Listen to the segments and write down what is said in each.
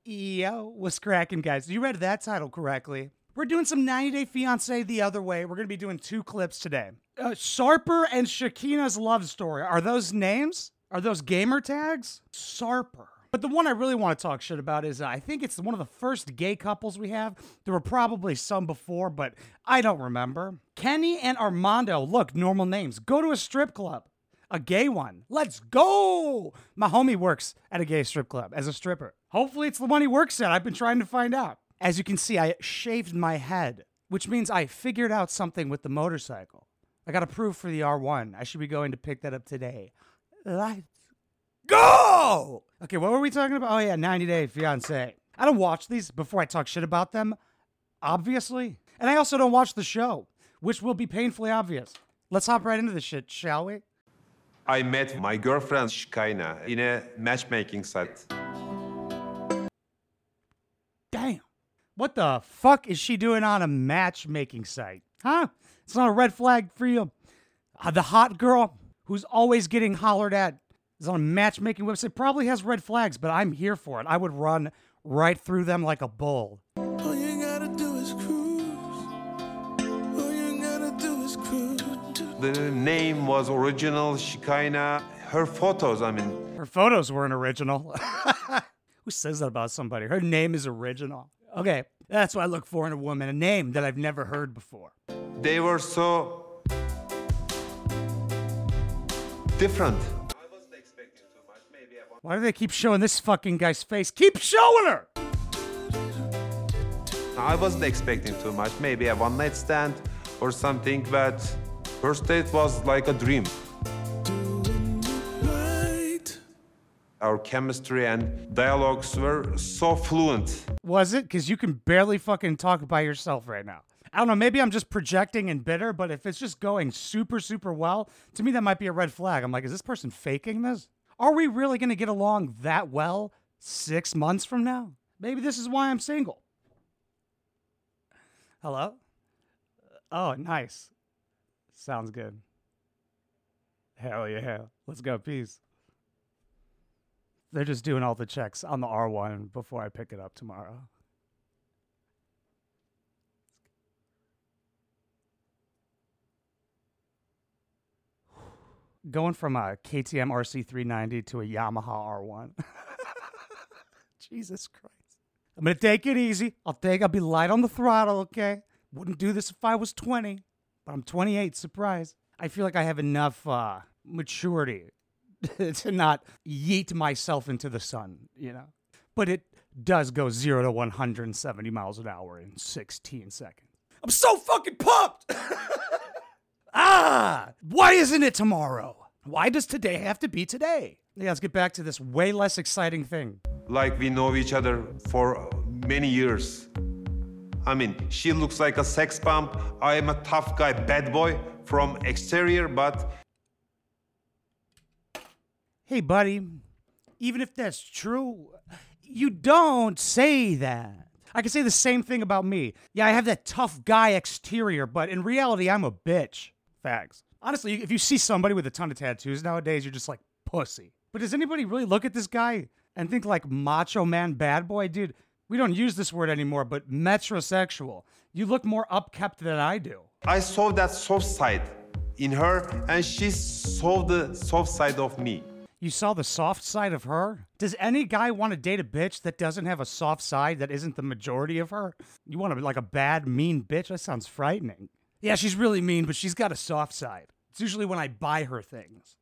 Yo, what's cracking, guys? You read that title correctly. We're doing some 90 Day Fiancé the other way. We're going to be doing 2 clips today. Sarper and Shakina's love story. Are those names? Are those gamer tags? Sarper. But the one I really want to talk shit about is I think it's one of the first gay couples we have. There were probably some before, but I don't remember. Kenny and Armando, look, normal names. Go to a strip club. A gay one. Let's go! My homie works at a gay strip club as a stripper. Hopefully it's the one he works at. I've been trying to find out. As you can see, I shaved my head, which means I figured out something with the motorcycle. I got approved for the R1. I should be going to pick that up today. Let's go! Okay, what were we talking about? Oh yeah, 90 Day Fiancé. I don't watch these before I talk shit about them, obviously. And I also don't watch the show, which will be painfully obvious. Let's hop right into this shit, shall we? I met my girlfriend Shkaina in a matchmaking site. Damn. What the fuck is she doing on a matchmaking site? Huh? It's not a red flag for you. The hot girl who's always getting hollered at is on a matchmaking website. Probably has red flags, but I'm here for it. I would run right through them like a bull. All you gotta do is cruise. All you gotta do is cruise. The name was original Shkaina. Her photos, Her photos weren't original. Who says that about somebody? Her name is original. Okay, that's what I look for in a woman. A name that I've never heard before. they were so different. Why do they keep showing this fucking guy's face? Keep showing her! I wasn't expecting too much, maybe a one-night stand or something, but first date was like a dream. Our chemistry and dialogues were so fluent. Was it? Because you can barely fucking talk by yourself right now. I don't know, maybe I'm just projecting and bitter, but if it's just going super, super well, to me that might be a red flag. I'm like, is this person faking this? Are we really going to get along that well 6 months from now? Maybe this is why I'm single. Hello? Oh, nice. Sounds good. Hell yeah. Let's go. Peace. They're just doing all the checks on the R1 before I pick it up tomorrow. Going from a KTM RC390 to a Yamaha R1. Jesus Christ. I'm going to take it easy. I'll be light on the throttle, okay? Wouldn't do this if I was 20, but I'm 28, surprise. I feel like I have enough maturity to not yeet myself into the sun, you know? But it does go 0 to 170 miles an hour in 16 seconds. I'm so fucking pumped! Why isn't it tomorrow? Why does today have to be today? Yeah, let's get back to this way less exciting thing. Like we know each other for many years. I mean, she looks like a sex bomb. I am a tough guy, bad boy from exterior, but... Hey, buddy, even if that's true, you don't say that. I can say the same thing about me. Yeah, I have that tough guy exterior, but in reality, I'm a bitch. Facts. Honestly, if you see somebody with a ton of tattoos nowadays, you're just like, pussy. But does anybody really look at this guy and think like macho man bad boy? Dude, we don't use this word anymore, but metrosexual. You look more upkept than I do. I saw that soft side in her, and she saw the soft side of me. You saw the soft side of her? Does any guy want to date a bitch that doesn't have a soft side that isn't the majority of her? You want to be like a bad, mean bitch? That sounds frightening. Yeah, she's really mean, but she's got a soft side. It's usually when I buy her things.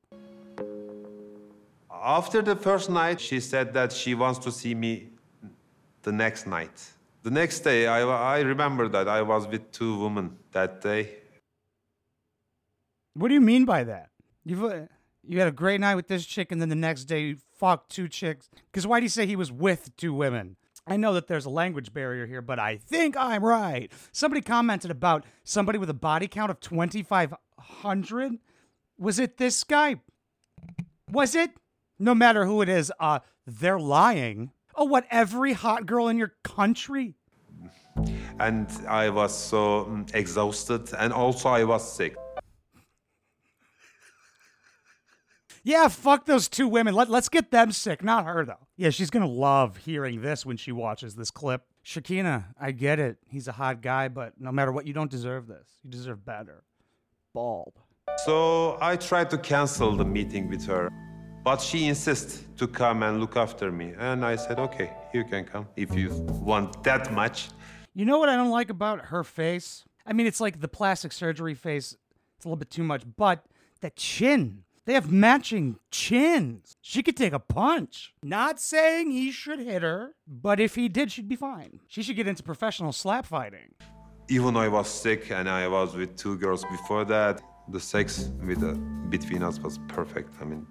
After the first night, she said that she wants to see me the next night. The next day, I remember that I was with 2 women that day. What do you mean by that? You had a great night with this chick, and then the next day you fucked 2 chicks. Because why do you say he was with 2 women? I know that there's a language barrier here, but I think I'm right. Somebody commented about somebody with a body count of 2,500. Was it this guy? Was it? No matter who it is, they're lying. Oh, what, every hot girl in your country? And I was so exhausted, and also I was sick. Yeah, fuck those two women. Let's get them sick, not her, though. Yeah, she's going to love hearing this when she watches this clip. Shakina, I get it. He's a hot guy, but no matter what, you don't deserve this. You deserve better. Bald. So I tried to cancel the meeting with her, but she insists to come and look after me. And I said, okay, you can come if you want that much. You know what I don't like about her face? I mean, it's like the plastic surgery face. It's a little bit too much, but that chin. They have matching chins. She could take a punch. Not saying he should hit her, but if he did, she'd be fine. She should get into professional slap fighting. Even though I was sick and I was with two girls before that, the sex between us was perfect. I mean,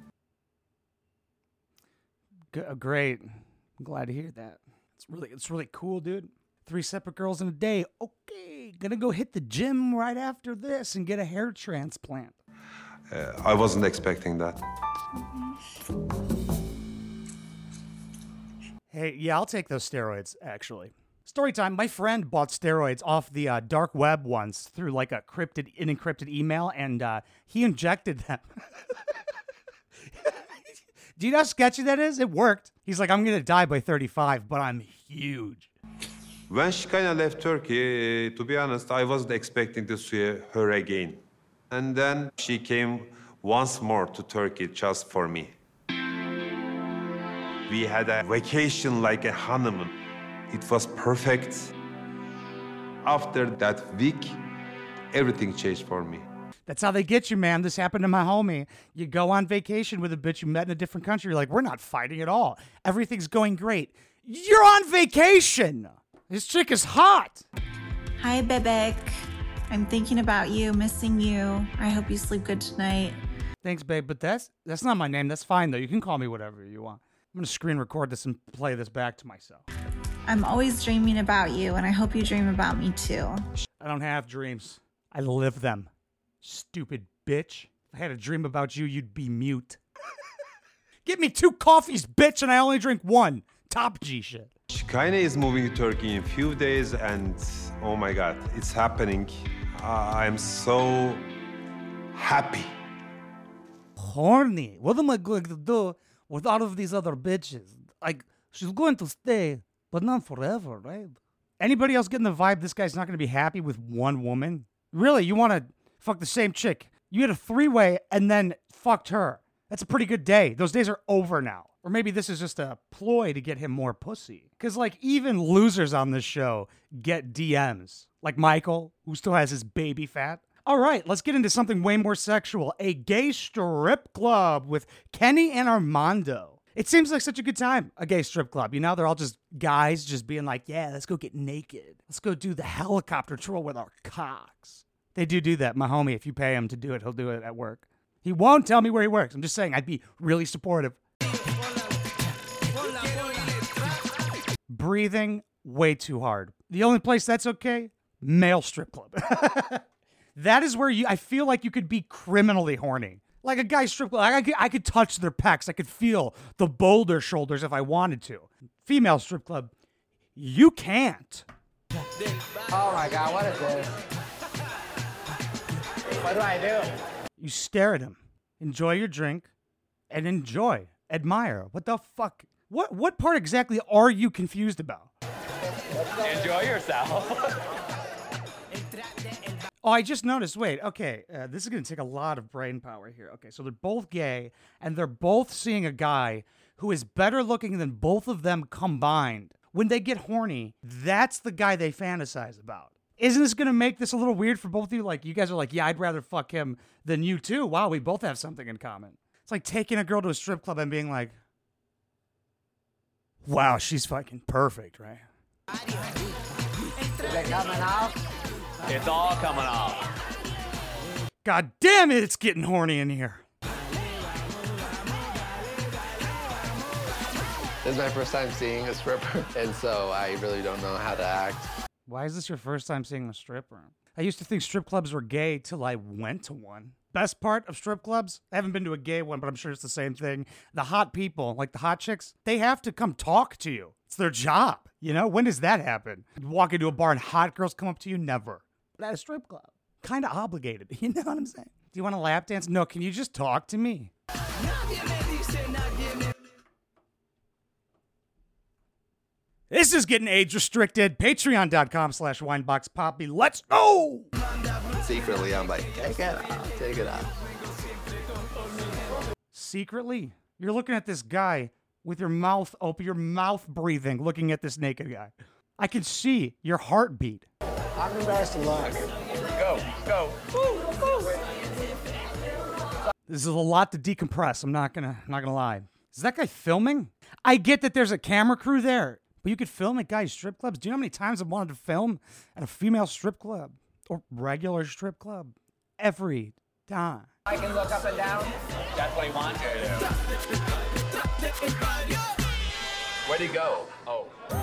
great. I'm glad to hear that. It's really cool, dude. 3 separate girls in a day. Okay, gonna go hit the gym right after this and get a hair transplant. I wasn't expecting that. Hey, yeah, I'll take those steroids, actually. Story time. My friend bought steroids off the dark web once through like an encrypted email, and he injected them. Do you know how sketchy that is? It worked. He's like, I'm going to die by 35, but I'm huge. When she kind of left Turkey, to be honest, I wasn't expecting to see her again. And then she came once more to Turkey just for me. We had a vacation like a honeymoon. It was perfect. After that week, everything changed for me. That's how they get you, man. This happened to my homie. You go on vacation with a bitch you met in a different country. You're like, we're not fighting at all. Everything's going great. You're on vacation. This chick is hot. Hi, Bebek. I'm thinking about you, missing you. I hope you sleep good tonight. Thanks, babe, but that's not my name. That's fine, though. You can call me whatever you want. I'm going to screen record this and play this back to myself. I'm always dreaming about you, and I hope you dream about me, too. I don't have dreams. I live them. Stupid bitch. If I had a dream about you, you'd be mute. Give me 2 coffees, bitch, and I only drink 1. Top G shit. Shikayna is moving to Turkey in a few days, and oh my God, it's happening. I'm so happy. Horny. What am I going to do with all of these other bitches? Like, she's going to stay, but not forever, right? Anybody else getting the vibe this guy's not going to be happy with one woman? Really, you want to fuck the same chick? You had a 3-way and then fucked her. That's a pretty good day. Those days are over now. Or maybe this is just a ploy to get him more pussy. Because, like, even losers on this show get DMs. Like Michael, who still has his baby fat. All right, let's get into something way more sexual. A gay strip club with Kenny and Armando. It seems like such a good time, a gay strip club. You know, they're all just guys just being like, yeah, let's go get naked. Let's go do the helicopter twirl with our cocks. They do that. My homie, if you pay him to do it, he'll do it at work. He won't tell me where he works. I'm just saying I'd be really supportive. Breathing way too hard. The only place that's okay, male strip club. That is where I feel like you could be criminally horny. Like a guy's strip club, I could touch their pecs. I could feel the boulder shoulders if I wanted to. Female strip club, you can't. Oh my God, what is this? What do I do? You stare at him, enjoy your drink, and admire. What the fuck? What part exactly are you confused about? Enjoy yourself. Oh, I just noticed. Wait, okay. This is going to take a lot of brain power here. Okay, so they're both gay, and they're both seeing a guy who is better looking than both of them combined. When they get horny, that's the guy they fantasize about. Isn't this going to make this a little weird for both of you? Like, you guys are like, yeah, I'd rather fuck him than you too. Wow, we both have something in common. It's like taking a girl to a strip club and being like, wow, she's fucking perfect, right? Is it coming off? It's all coming off. God damn it, it's getting horny in here. This is my first time seeing a stripper, and so I really don't know how to act. Why is this your first time seeing a stripper? I used to think strip clubs were gay till I went to one. Best part of strip clubs? I haven't been to a gay one, but I'm sure it's the same thing. The hot people, like the hot chicks, they have to come talk to you. It's their job. You know, when does that happen? You walk into a bar and hot girls come up to you? Never. But at a strip club, kind of obligated. You know what I'm saying? Do you want a lap dance? No, can you just talk to me? This is getting age restricted. Patreon.com/wineboxpoppy. Let's go! Secretly, I'm like, take it off, take it off. Secretly, you're looking at this guy with your mouth open, your mouth breathing, looking at this naked guy. I can see your heartbeat. I'm embarrassed to lie. Go. This is a lot to decompress. I'm not gonna lie. Is that guy filming? I get that there's a camera crew there, but you could film at guys' strip clubs. Do you know how many times I've wanted to film at a female strip club or regular strip club? Every time. I can look up and down. That's what he wants you to do. Where'd he go? Oh.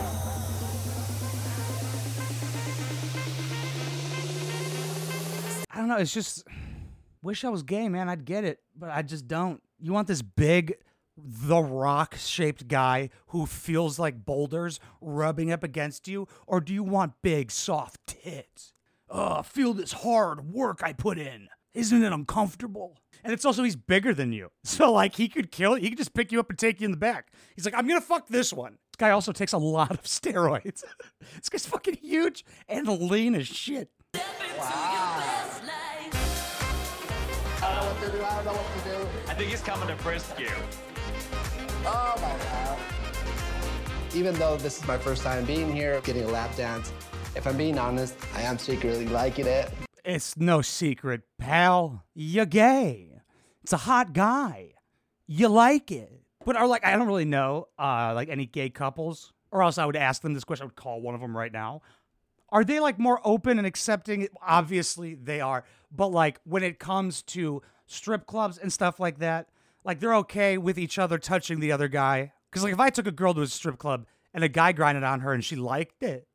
I don't know. It's just, wish I was gay, man. I'd get it, but I just don't. You want this big, The Rock-shaped guy who feels like boulders rubbing up against you, or do you want big, soft tits? Feel this hard work I put in. Isn't it uncomfortable? And it's also, he's bigger than you. So, like, he could kill you. He could just pick you up and take you in the back. He's like, I'm going to fuck this one. This guy also takes a lot of steroids. This guy's fucking huge and lean as shit. I don't know what to do. I think he's coming to frisk you. Oh my God. Even though this is my first time being here, getting a lap dance, if I'm being honest, I am secretly liking it. It's no secret, pal. You're gay. It's a hot guy. You like it. But are like, I don't really know, like any gay couples, or else I would ask them this question. I would call one of them right now. Are they like more open and accepting? Obviously they are. But like when it comes to strip clubs and stuff like that, like they're okay with each other touching the other guy. Because like if I took a girl to a strip club and a guy grinded on her and she liked it.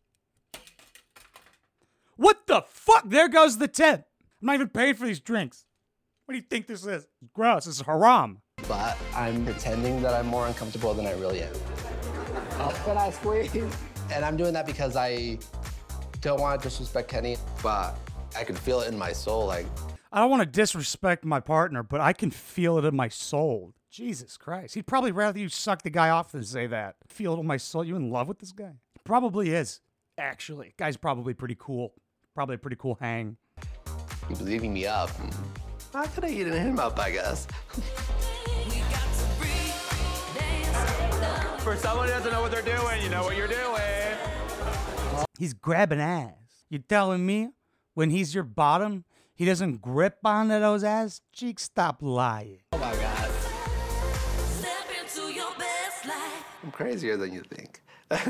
What the fuck? There goes the tip. I'm not even paying for these drinks. What do you think this is? It's gross. This is haram. But I'm pretending that I'm more uncomfortable than I really am. Can I squeeze? And I'm doing that because I don't want to disrespect Kenny, but I can feel it in my soul. Like, I don't want to disrespect my partner, but I can feel it in my soul. Jesus Christ. He'd probably rather you suck the guy off than say that. Feel it in my soul. You in love with this guy? He probably is, actually. Guy's probably pretty cool. Probably a pretty cool hang. he was leaving me up. How could I eat him up, I guess? For someone who doesn't know what they're doing, you know what you're doing. He's grabbing ass. You telling me when he's your bottom, he doesn't grip onto those ass cheeks? Stop lying. Oh my God. I'm crazier than you think.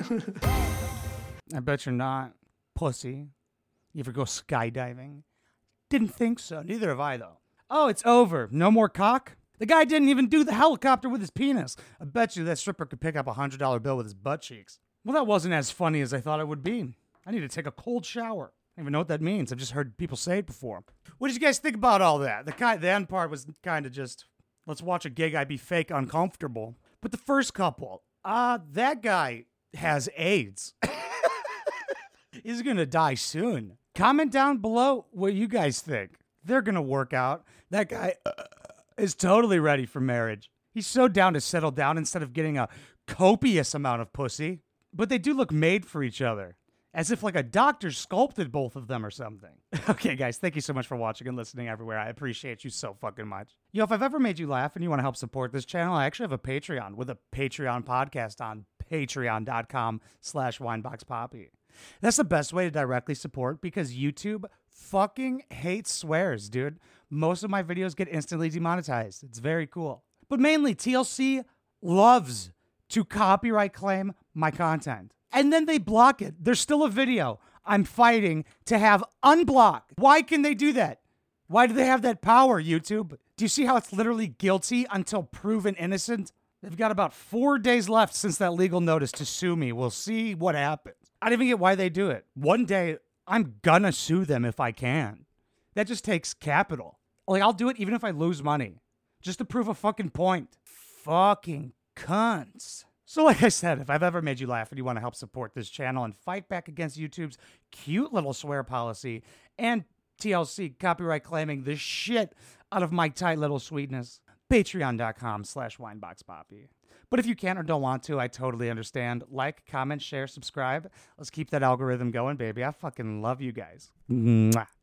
I bet you're not. Pussy. You ever go skydiving? Didn't think so. Neither have I, though. Oh, it's over. No more cock? The guy didn't even do the helicopter with his penis. I bet you that stripper could pick up a $100 bill with his butt cheeks. Well, that wasn't as funny as I thought it would be. I need to take a cold shower. I don't even know what that means. I've just heard people say it before. What did you guys think about all that? The end part was kind of just, let's watch a gay guy be fake uncomfortable. But the first couple, that guy has AIDS. He's going to die soon. Comment down below what you guys think. They're going to work out. That guy is totally ready for marriage. He's so down to settle down instead of getting a copious amount of pussy. But they do look made for each other. As if like a doctor sculpted both of them or something. Okay, guys, thank you so much for watching and listening everywhere. I appreciate you so fucking much. Yo, if I've ever made you laugh and you want to help support this channel, I actually have a Patreon with a Patreon podcast on patreon.com/wineboxpoppy. That's the best way to directly support because YouTube fucking hates swears, dude. Most of my videos get instantly demonetized. It's very cool. But mainly, TLC loves to copyright claim my content. And then they block it. There's still a video I'm fighting to have unblocked. Why can they do that? Why do they have that power, YouTube? Do you see how it's literally guilty until proven innocent? They've got about 4 days left since that legal notice to sue me. We'll see what happens. I don't even get why they do it. One day, I'm gonna sue them if I can. That just takes capital. Like, I'll do it even if I lose money. Just to prove a fucking point. Fucking cunts. So like I said, if I've ever made you laugh and you want to help support this channel and fight back against YouTube's cute little swear policy and TLC copyright claiming the shit out of my tight little sweetness, Patreon.com/wineboxpoppy. But if you can't or don't want to, I totally understand. Like, comment, share, subscribe. Let's keep that algorithm going, baby. I fucking love you guys. Mwah.